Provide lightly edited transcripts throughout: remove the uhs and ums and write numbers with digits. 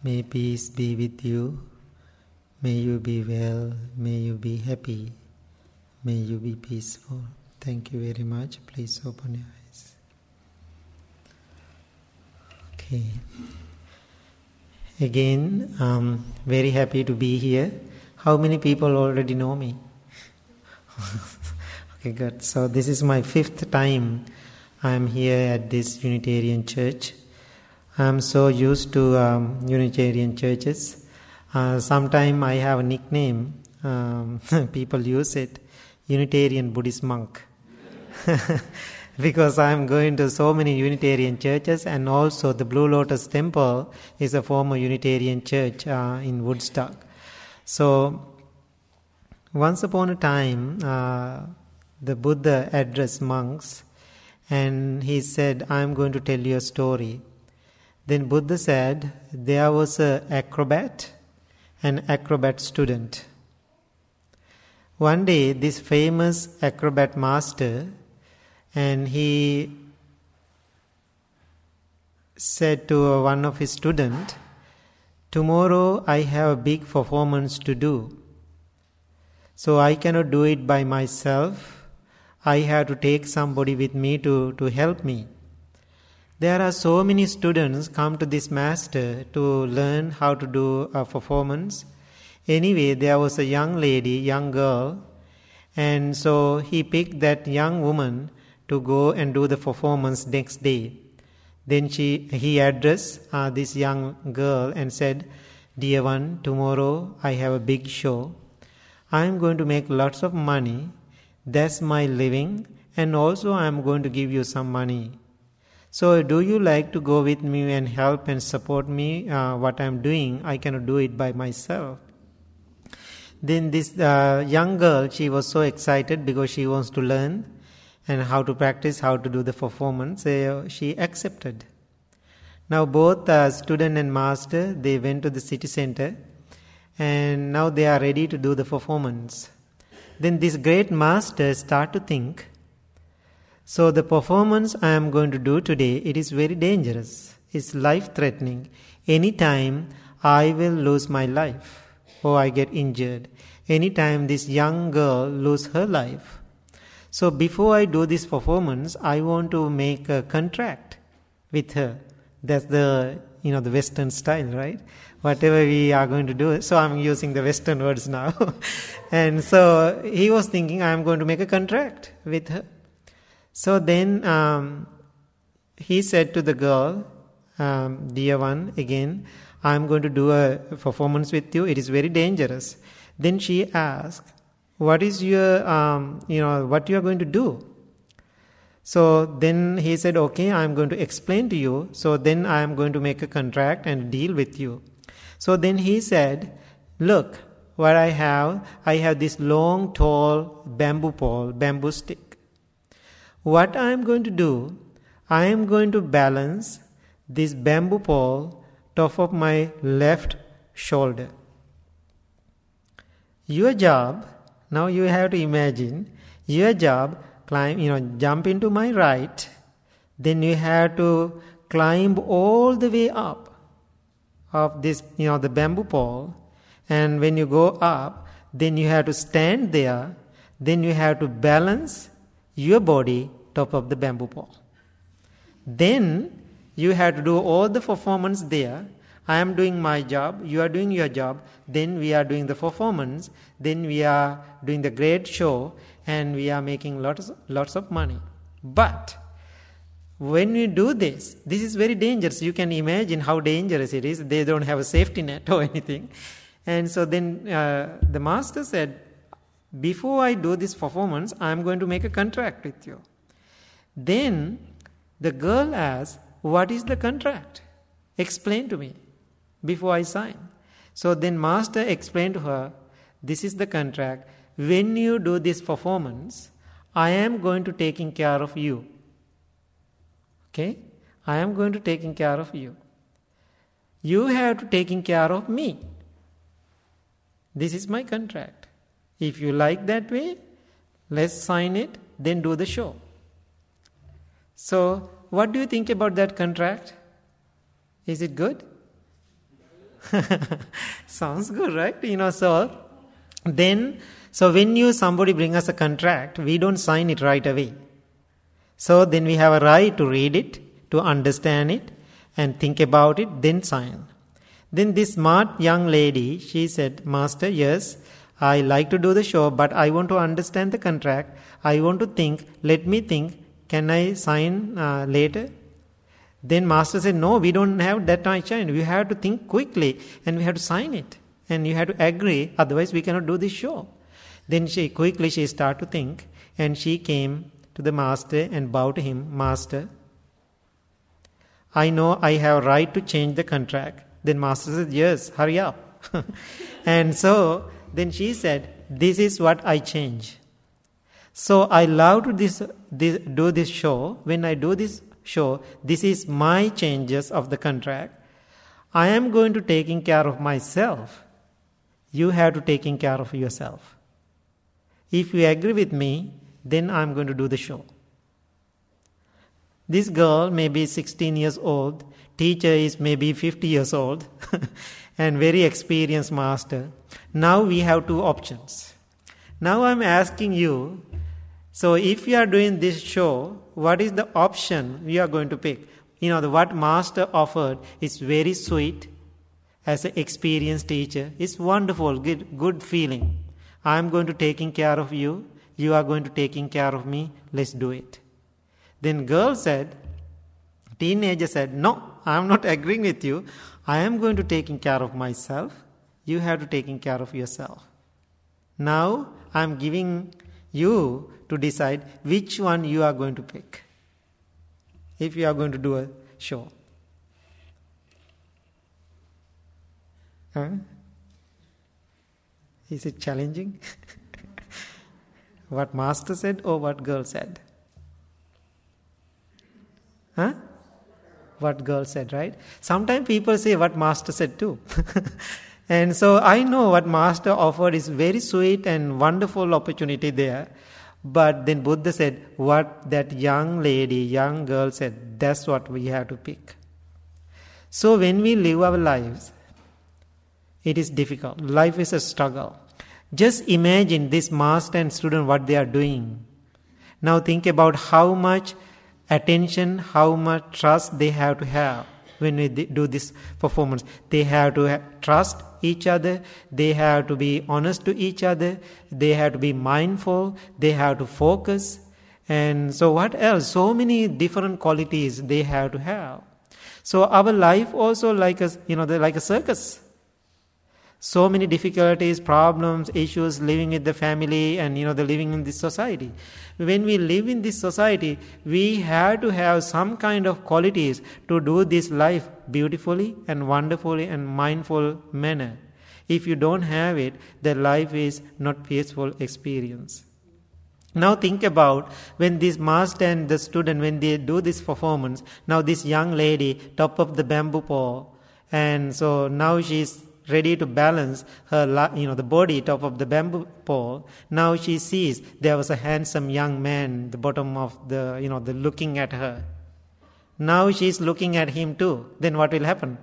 May peace be with you. May you be well. May you be happy. May you be peaceful. Thank you very much. Please open your eyes. Okay. Again, very happy to be here. How many people already know me? Okay, good. So this is my 5th time I am here at this Unitarian church. I am so used to Unitarian churches. Sometimes I have a nickname. People use it. Unitarian Buddhist monk. Because I am going to so many Unitarian churches, and also the Blue Lotus Temple is a former Unitarian church in Woodstock. So once upon a time, the Buddha addressed monks, and he said, I am going to tell you a story. Then Buddha said, there was an acrobat student. One day, this famous acrobat master, and he said to one of his students, tomorrow I have a big performance to do. So I cannot do it by myself. I have to take somebody with me to help me. There are so many students come to this master to learn how to do a performance. Anyway, there was a young girl, and so he picked that young woman to go and do the performance next day. Then he addressed this young girl and said, dear one, tomorrow I have a big show. I am going to make lots of money. That's my living, and also I am going to give you some money. So do you like to go with me and help and support me what I am doing? I cannot do it by myself. Then this young girl, she was so excited because she wants to learn and how to practice, how to do the performance. She accepted. Now both student and master, they went to the city center, and now they are ready to do the performance. Then this great master start to think, so the performance I am going to do today, it is very dangerous. It's life-threatening. Anytime I will lose my life or I get injured. Anytime this young girl lose her life. So before I do this performance, I want to make a contract with her. That's the Western style, right? Whatever we are going to do. So I'm using the Western words now. And so he was thinking, I am going to make a contract with her. So then he said to the girl, dear one, again, I am going to do a performance with you. It is very dangerous. Then she asked, what is your, what you are going to do? So then he said, okay, I am going to explain to you. So then I am going to make a contract and deal with you. So then he said, look, what I have this long, tall bamboo stick. What I am going to do, I am going to balance this bamboo pole top of my left shoulder. Your job, now you have to imagine, your job, jump into my right, then you have to climb all the way up of this, the bamboo pole, and when you go up, then you have to stand there, then you have to balance your body top of the bamboo pole. Then you have to do all the performance there. I am doing my job, you are doing your job, then we are doing the performance, then we are doing the great show, and we are making lots of money. But when we do this is very dangerous. You can imagine how dangerous it is. They don't have a safety net or anything. And so then the master said, before I do this performance, I am going to make a contract with you. Then the girl asked, what is the contract? Explain to me before I sign. So then master explained to her, this is the contract. When you do this performance, I am going to taking care of you. Okay? I am going to taking care of you. You have to taking care of me. This is my contract. If you like that way, let's sign it, then do the show. So, what do you think about that contract? Is it good? Sounds good, right? So when somebody bring us a contract, we don't sign it right away. So then we have a right to read it, to understand it, and think about it, then sign. Then this smart young lady, she said, Master, yes, I like to do the show, but I want to understand the contract. I want to think, let me think, can I sign later? Then Master said, no, we don't have that time. We have to think quickly and we have to sign it. And you have to agree, otherwise we cannot do this show. Then she started to think, and she came to the Master and bowed to him, Master, I know I have a right to change the contract. Then Master said, yes, hurry up. And so then she said, this is what I change. So I love to do this show. When I do this show, this is my changes of the contract. I am going to taking care of myself. You have to taking care of yourself. If you agree with me, then I am going to do the show. This girl may be 16 years old, teacher is maybe 50 years old, and very experienced master. Now we have two options. Now I am asking you, so if you are doing this show, what is the option you are going to pick? What master offered is very sweet. As an experienced teacher, it's wonderful, good feeling. I am going to taking care of you. You are going to taking care of me. Let's do it. Then teenager said, no, I am not agreeing with you. I am going to taking care of myself. You have to taking care of yourself. Now I am giving you to decide which one you are going to pick. If you are going to do a show. Is it challenging? What master said or what girl said? What girl said, right? Sometimes people say what master said too. And so I know what master offered is very sweet and wonderful opportunity there. But then Buddha said, what that young girl said, that's what we have to pick. So when we live our lives, it is difficult. Life is a struggle. Just imagine this master and student, what they are doing. Now think about how much attention, how much trust they have to have when we do this performance. They have to trust each other. They have to be honest to each other. They have to be mindful. They have to focus. And so what else? So many different qualities they have to have. So our life also like a circus. So many difficulties, problems, issues living with the family and the living in this society. When we live in this society, we have to have some kind of qualities to do this life beautifully and wonderfully and mindful manner. If you don't have it, the life is not peaceful experience. Now think about when this master and the student, when they do this performance, now this young lady, top of the bamboo pole, and so now she's ready to balance her, the body top of the bamboo pole. Now she sees there was a handsome young man, the bottom of the looking at her. Now she's looking at him too. Then what will happen?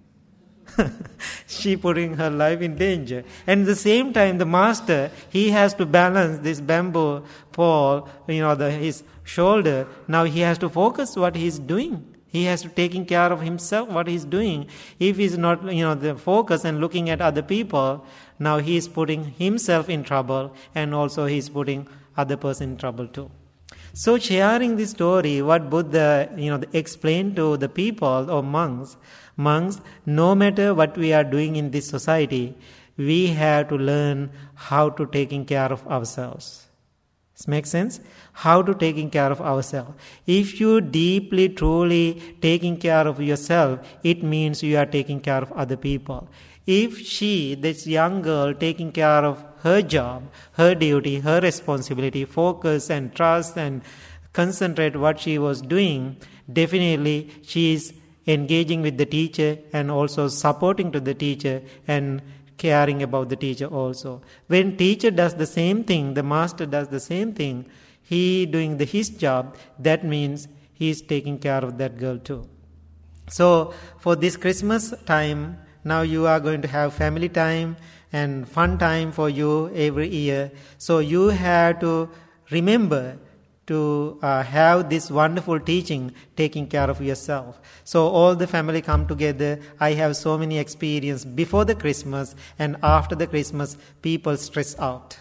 She putting her life in danger. And at the same time, the master, he has to balance this bamboo pole, his shoulder. Now he has to focus what he's doing. He has to taking care of himself, what he's doing. If he's not, the focus and looking at other people, now he is putting himself in trouble and also he is putting other person in trouble too. So sharing this story, what Buddha, explained to the people or monks, no matter what we are doing in this society, we have to learn how to taking care of ourselves. Does it make sense? How to taking care of ourselves. If you deeply, truly taking care of yourself, it means you are taking care of other people. If she, this young girl, taking care of her job, her duty, her responsibility, focus and trust and concentrate what she was doing, definitely she is engaging with the teacher and also supporting to the teacher and caring about the teacher also. When teacher does the same thing, the master does the same thing, he doing his job, that means he is taking care of that girl too. So for this Christmas time, Now you are going to have family time and fun time for you every year. So you have to remember to have this wonderful teaching, taking care of yourself. So all the family come together. I have so many experience before the Christmas and after the Christmas, people stress out.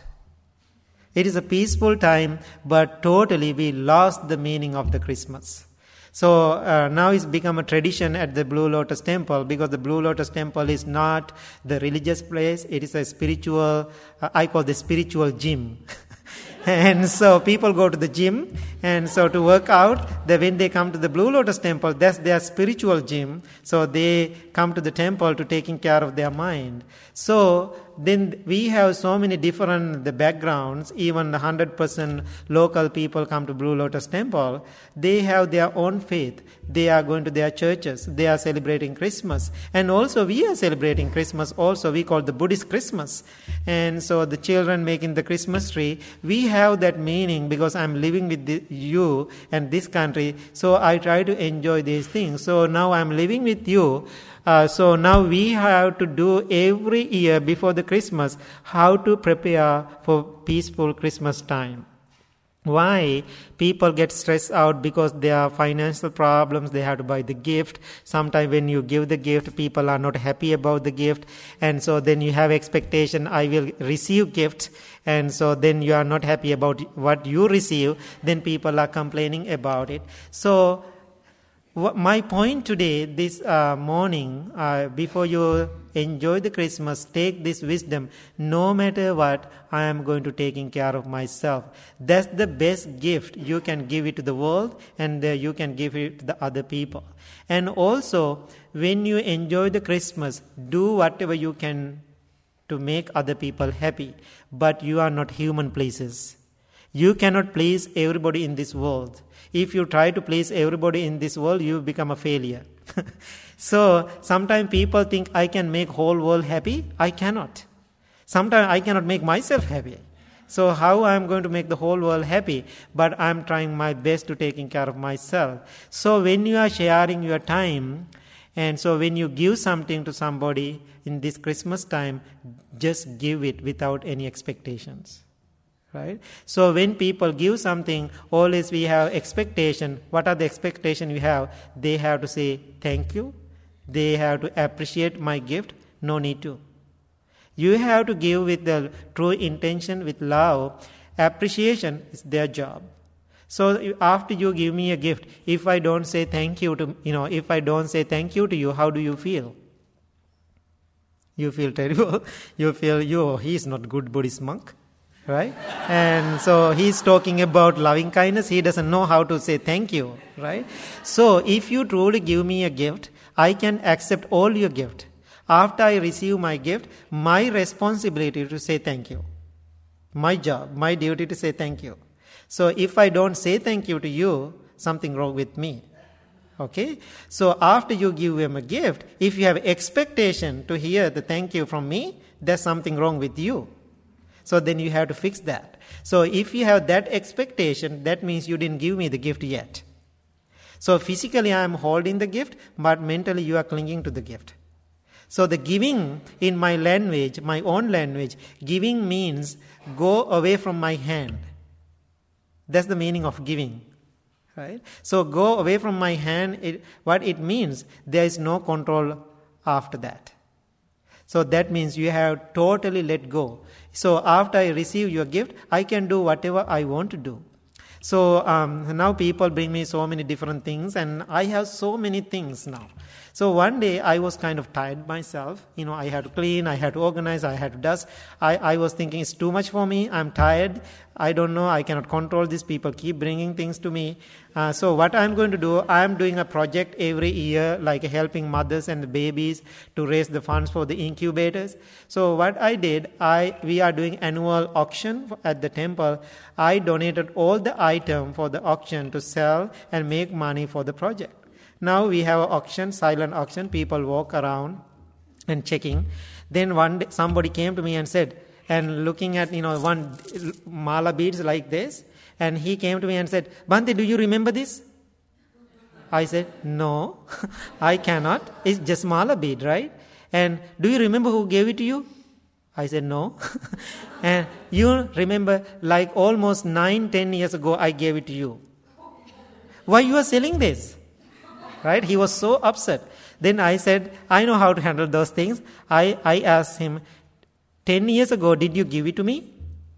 It is a peaceful time, but totally we lost the meaning of the Christmas. So now it's become a tradition at the Blue Lotus Temple, because the Blue Lotus Temple is not the religious place. It is a spiritual, I call the spiritual gym. And so people go to the gym, and so to work out, when they come to the Blue Lotus Temple, that's their spiritual gym. So they come to the temple to taking care of their mind. So then we have so many different backgrounds. Even 100% local people come to Blue Lotus Temple. They have their own faith. They are going to their churches. They are celebrating Christmas. And also we are celebrating Christmas also. We call the Buddhist Christmas. And so the children making the Christmas tree, we have that meaning because I'm living with you and this country. So I try to enjoy these things. So now I'm living with you. So now we have to do every year before the Christmas how to prepare for peaceful Christmas time. Why? People get stressed out because there are financial problems. They have to buy the gift. Sometimes when you give the gift, people are not happy about the gift. And so then you have expectation, I will receive gift. And so then you are not happy about what you receive. Then people are complaining about it. So my point today, this morning, before you enjoy the Christmas, take this wisdom. No matter what, I am going to taking care of myself. That's the best gift. You can give it to the world, and you can give it to the other people. And also, when you enjoy the Christmas, do whatever you can to make other people happy. But you are not human pleasers. You cannot please everybody in this world. If you try to please everybody in this world, you become a failure. So sometimes people think I can make whole world happy. I cannot. Sometimes I cannot make myself happy. So how I am going to make the whole world happy? But I am trying my best to taking care of myself. So when you are sharing your time, and so when you give something to somebody in this Christmas time, just give it without any expectations. Right? So when people give something, always we have expectation. What are the expectations we have? They have to say thank you. They have to appreciate my gift. No need to. You have to give with the true intention, with love. Appreciation is their job. So after you give me a gift, if I don't say thank you to, if I don't say thank you to you, how do you feel? You feel terrible. You feel, he is not good Buddhist monk. Right? And so he's talking about loving kindness. He doesn't know how to say thank you. Right? So if you truly give me a gift, I can accept all your gift. After I receive my gift, my responsibility to say thank you. My job, my duty to say thank you. So if I don't say thank you to you, something wrong with me. Okay? So after you give him a gift, if you have expectation to hear the thank you from me, there's something wrong with you. So then you have to fix that. So if you have that expectation, that means you didn't give me the gift yet. So physically I am holding the gift, but mentally you are clinging to the gift. So the giving in my language, my own language, giving means go away from my hand. That's the meaning of giving. Right? So go away from my hand, what it means, there is no control after that. So that means you have totally let go. So after I receive your gift, I can do whatever I want to do. So now people bring me so many different things, and I have so many things now. So one day I was kind of tired myself. I had to clean, I had to organize, I had to dust. I was thinking it's too much for me. I'm tired. I don't know. I cannot control this. People keep bringing things to me. So what I'm going to do, I'm doing a project every year, like helping mothers and babies to raise the funds for the incubators. So what I did, we are doing annual auction at the temple. I donated all the item for the auction to sell and make money for the project. Now we have an auction, silent auction. People walk around and checking. Then one day somebody came to me and said, and looking at, one mala beads like this, and he came to me and said, Bhante, do you remember this? I said, no, I cannot. It's just mala bead, right? And do you remember who gave it to you? I said, no. And you remember, like almost 9-10 years ago, I gave it to you. Why you are selling this? Right? He was so upset. Then I said, I know how to handle those things. I asked him, 10 years ago, did you give it to me?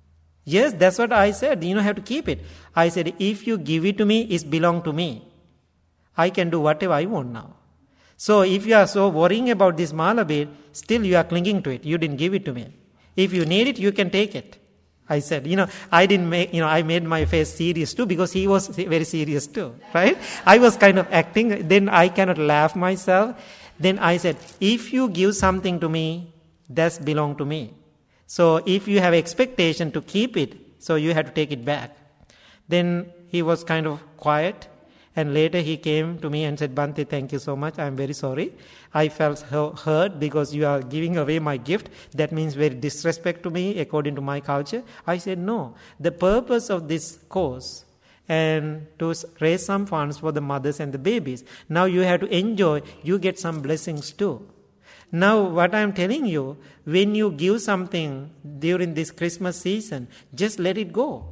Yes, that's what I said. You have to keep it. I said, if you give it to me, it belongs to me. I can do whatever I want now. So if you are so worrying about this mala bead, still you are clinging to it. You didn't give it to me. If you need it, you can take it. I said, I didn't make, I made my face serious too because he was very serious too, right? I was kind of acting. Then I cannot laugh myself. Then I said, if you give something to me, that's belong to me. So if you have expectation to keep it, so you have to take it back. Then he was kind of quiet. And later he came to me and said, Bhante, thank you so much. I'm very sorry. I felt hurt because you are giving away my gift. That means very disrespect to me according to my culture. I said, no. The purpose of this course and to raise some funds for the mothers and the babies. Now you have to enjoy. You get some blessings too. Now what I'm telling you, when you give something during this Christmas season, just let it go.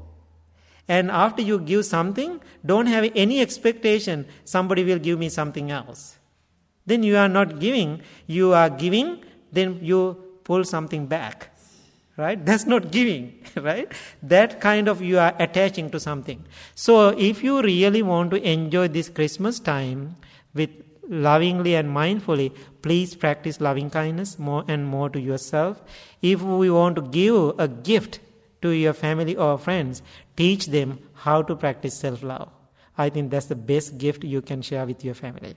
And after you give something, don't have any expectation somebody will give me something else. Then you are not giving. You are giving, then you pull something back. Right? That's not giving. Right? That kind of you are attaching to something. So if you really want to enjoy this Christmas time with lovingly and mindfully, please practice loving kindness more and more to yourself. If we want to give a gift to your family or friends, teach them how to practice self-love. I think that's the best gift you can share with your family.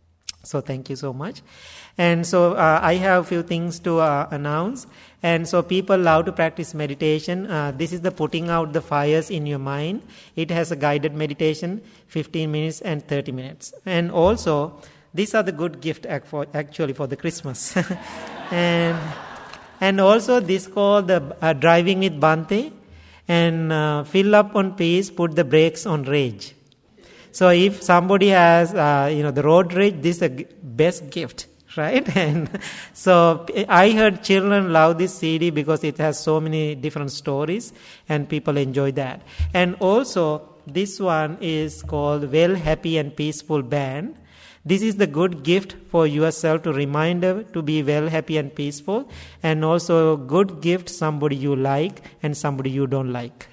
So thank you so much. And so I have a few things to announce. And so people love to practice meditation. This is the putting out the fires in your mind. It has a guided meditation, 15 minutes and 30 minutes. And also, these are the good gift actually for the Christmas. And also this called the driving with Bhante, and fill up on peace, put the brakes on rage. So if somebody has, the road rage, this is the best gift, right? And so I heard children love this CD because it has so many different stories and people enjoy that. And also this one is called Well, Happy and Peaceful Band. This is the good gift for yourself to remind to be well, happy and peaceful, and also good gift somebody you like and somebody you don't like.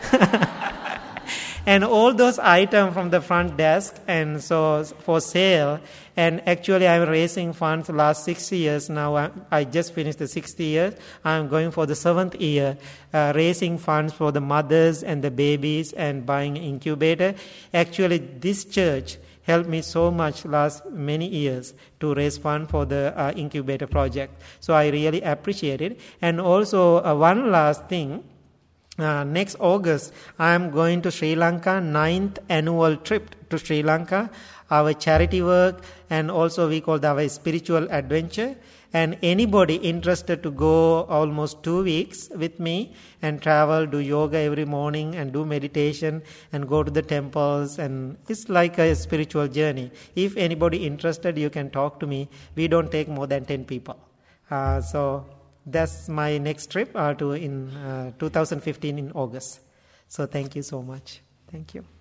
And all those items from the front desk and so for sale. And actually I'm raising funds the last 6 years now. I just finished the 6th year. I'm going for the 7th year, raising funds for the mothers and the babies and buying an incubator. Actually this church helped me so much last many years to raise funds for the incubator project. So I really appreciate it. And also one last thing. Next August, I am going to Sri Lanka, 9th annual trip to Sri Lanka, our charity work, and also we call that our spiritual adventure. And anybody interested to go almost 2 weeks with me and travel, do yoga every morning and do meditation and go to the temples, and it's like a spiritual journey. If anybody interested, you can talk to me. We don't take more than 10 people. So that's my next trip in 2015 in August. So thank you so much. Thank you.